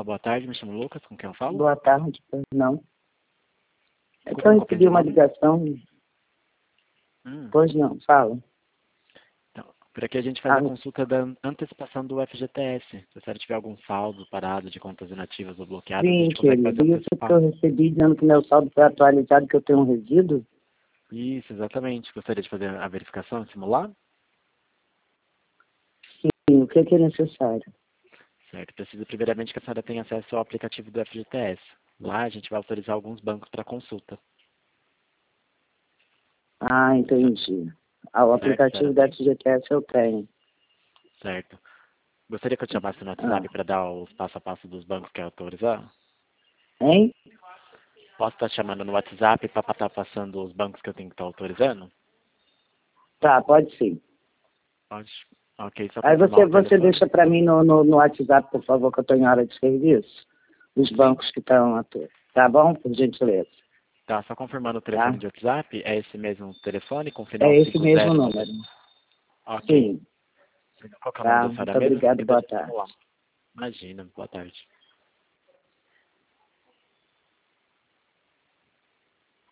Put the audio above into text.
Olá, boa tarde, me chamo Lucas, com quem eu falo? Boa tarde, pois não. É que Como eu que recebi uma nome? ligação, pois não, fala. Então, por aqui a gente faz a consulta da antecipação do FGTS. Se a senhora tiver algum saldo parado de contas inativas ou bloqueadas, a Sim, gente consegue fazer querido, isso que antecipar. eu recebi dizendo que meu saldo foi atualizado, que eu tenho um resíduo? Isso, exatamente. Gostaria de fazer a verificação, simular? Sim, o que é necessário? Certo. Preciso primeiramente que a senhora tenha acesso ao aplicativo do FGTS. Lá a gente vai autorizar alguns bancos para consulta. Ah, entendi. Ah, o Certo, a senhora aplicativo da tem? FGTS eu tenho. Certo. Gostaria que eu te chamasse no Ah, WhatsApp para dar os passo a passo dos bancos que é autorizar? hein? Posso estar te chamando no WhatsApp para estar passando os bancos que eu tenho que estar autorizando? Tá, pode sim. Pode. Ok, só Aí confirmar o você telefone. deixa para mim no WhatsApp, por favor, que eu estou em hora de serviço. Os Sim. bancos que estão atuando. Tá bom? Por gentileza. Tá, só confirmando o telefone Tá? de WhatsApp. É esse mesmo telefone com final É esse mesmo 50? número. Ok. Sim. Qual que é o nome Tá? da senhora Muito mesmo? obrigado, Que daí boa a gente tarde. simular. Imagina. Boa tarde.